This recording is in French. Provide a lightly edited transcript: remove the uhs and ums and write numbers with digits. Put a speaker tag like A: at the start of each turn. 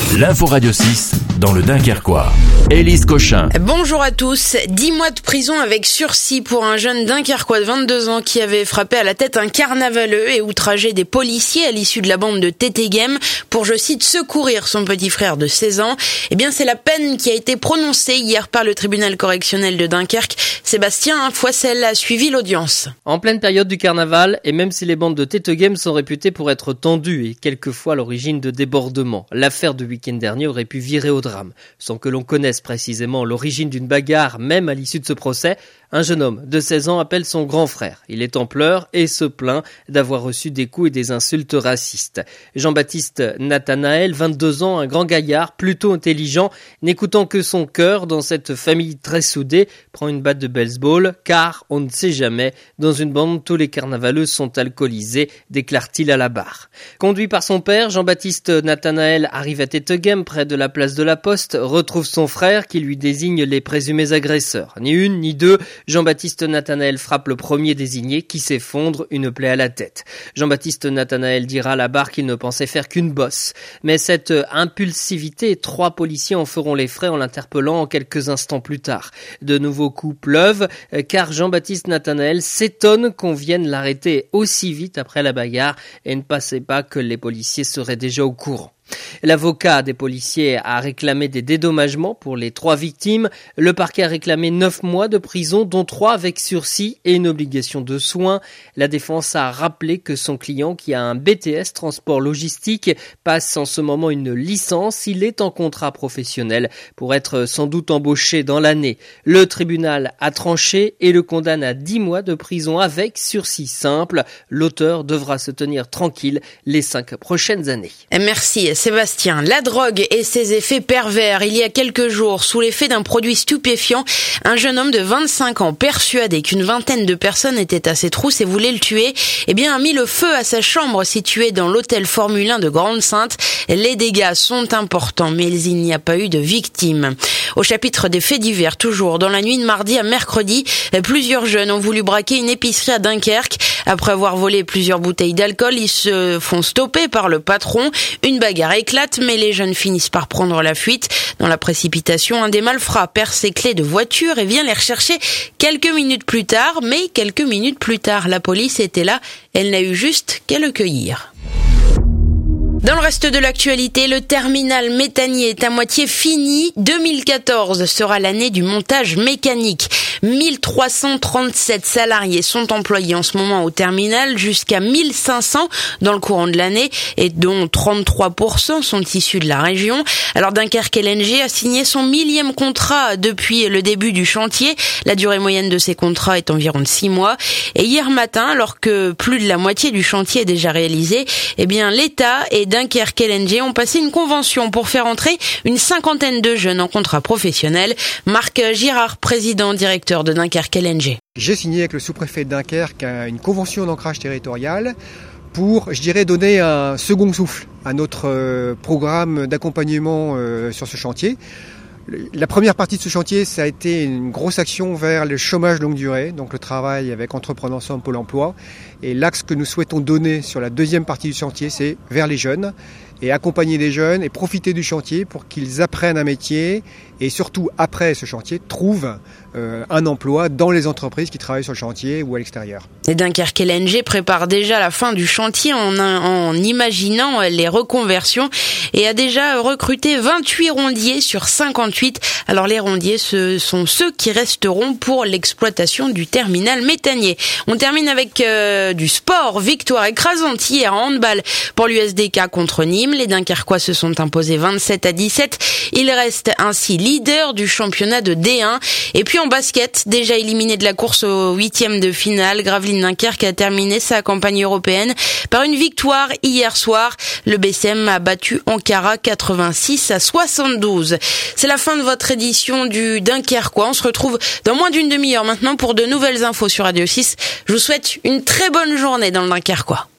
A: L'info Radio 6 dans le Dunkerquois. Élise Cochin.
B: Bonjour à tous. 10 mois de prison avec sursis pour un jeune Dunkerquois de 22 ans qui avait frappé à la tête un carnavaleux et outragé des policiers à l'issue de la bande de Tété Game pour, je cite, secourir son petit frère de 16 ans. Eh bien, c'est la peine qui a été prononcée hier par le tribunal correctionnel de Dunkerque. Sébastien Foissel a suivi l'audience.
C: En pleine période du carnaval, et même si les bandes de Tété Game sont réputées pour être tendues et quelquefois à l'origine de débordements, l'affaire du week-end dernier aurait pu virer au drame. Sans que l'on connaisse précisément l'origine d'une bagarre, même à l'issue de ce procès, un jeune homme de 16 ans appelle son grand frère. Il est en pleurs et se plaint d'avoir reçu des coups et des insultes racistes. Jean-Baptiste Nathanaël, 22 ans, un grand gaillard, plutôt intelligent, n'écoutant que son cœur dans cette famille très soudée, prend une batte de baseball, car on ne sait jamais, dans une bande, tous les carnavaleux sont alcoolisés, déclare-t-il à la barre. Conduit par son père, Jean-Baptiste Nathanaël arrive à Tété Game, près de la place de la Poste, retrouve son frère qui lui désigne les présumés agresseurs. Ni une, ni deux, Jean-Baptiste Nathanaël frappe le premier désigné qui s'effondre, une plaie à la tête. Jean-Baptiste Nathanaël dira à la barre qu'il ne pensait faire qu'une bosse. Mais cette impulsivité, 3 policiers en feront les frais en l'interpellant quelques instants plus tard. De nouveaux coups pleuvent, car Jean-Baptiste Nathanaël s'étonne qu'on vienne l'arrêter aussi vite après la bagarre et ne pensait pas que les policiers seraient déjà au courant. L'avocat des policiers a réclamé des dédommagements pour les 3 victimes. Le parquet a réclamé 9 mois de prison, dont 3 avec sursis et une obligation de soins. La défense a rappelé que son client, qui a un BTS transport logistique, passe en ce moment une licence. Il est en contrat professionnel pour être sans doute embauché dans l'année. Le tribunal a tranché et le condamne à 10 mois de prison avec sursis simple. L'auteur devra se tenir tranquille les 5 prochaines années.
B: Merci Sébastien. La drogue et ses effets pervers. Il y a quelques jours, sous l'effet d'un produit stupéfiant, un jeune homme de 25 ans, persuadé qu'une vingtaine de personnes étaient à ses trousses et voulaient le tuer, a mis le feu à sa chambre située dans l'hôtel Formule 1 de Grande-Synthe. Les dégâts sont importants, mais il n'y a pas eu de victimes. Au chapitre des faits divers, toujours dans la nuit de mardi à mercredi, plusieurs jeunes ont voulu braquer une épicerie à Dunkerque. Après avoir volé plusieurs bouteilles d'alcool, ils se font stopper par le patron. Une bagarre éclate, mais les jeunes finissent par prendre la fuite. Dans la précipitation, un des malfrats perd ses clés de voiture et vient les rechercher quelques minutes plus tard. Mais quelques minutes plus tard, la police était là. Elle n'a eu juste qu'à le cueillir. Dans le reste de l'actualité, le terminal méthanier est à moitié fini. 2014 sera l'année du montage mécanique. 1337 salariés sont employés en ce moment au terminal, jusqu'à 1500 dans le courant de l'année, et dont 33% sont issus de la région. Alors Dunkerque LNG a signé son 1000e contrat depuis le début du chantier. La durée moyenne de ces contrats est environ de 6 mois. Et hier matin, alors que plus de la moitié du chantier est déjà réalisé, l'État et Dunkerque LNG ont passé une convention pour faire entrer une 50aine de jeunes en contrat professionnel. Marc Girard, président directeur de Dunkerque LNG.
D: J'ai signé avec le sous-préfet de Dunkerque une convention d'ancrage territorial pour, donner un second souffle à notre programme d'accompagnement sur ce chantier. La première partie de ce chantier, ça a été une grosse action vers le chômage longue durée, donc le travail avec Entrepreneurs Ensemble, Pôle emploi. Et l'axe que nous souhaitons donner sur la deuxième partie du chantier, c'est vers les jeunes, et accompagner les jeunes et profiter du chantier pour qu'ils apprennent un métier et surtout, après ce chantier, trouvent un emploi dans les entreprises qui travaillent sur le chantier ou à l'extérieur.
B: Et Dunkerque LNG prépare déjà la fin du chantier en imaginant les reconversions et a déjà recruté 28 rondiers sur 58. Alors les rondiers, ce sont ceux qui resteront pour l'exploitation du terminal méthanier. On termine avec du sport. Victoire écrasante hier en handball pour l'USDK contre Nîmes. Les Dunkerquois se sont imposés 27-17. Ils restent ainsi leaders du championnat de D1. Et puis en basket, déjà éliminé de la course au 8e de finale, Gravelines Dunkerque a terminé sa campagne européenne par une victoire hier soir. Le BCM a battu Ankara 86-72. C'est la fin de votre édition du Dunkerquois. On se retrouve dans moins d'une demi-heure maintenant pour de nouvelles infos sur Radio 6. Je vous souhaite une très bonne journée dans le Dunkerquois.